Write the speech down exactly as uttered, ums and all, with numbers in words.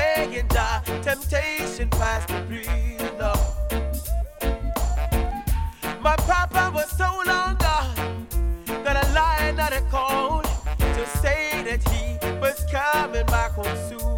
saying that temptation past the breeze, no. My papa was so long gone that I lied at a call to say that he was coming back home soon.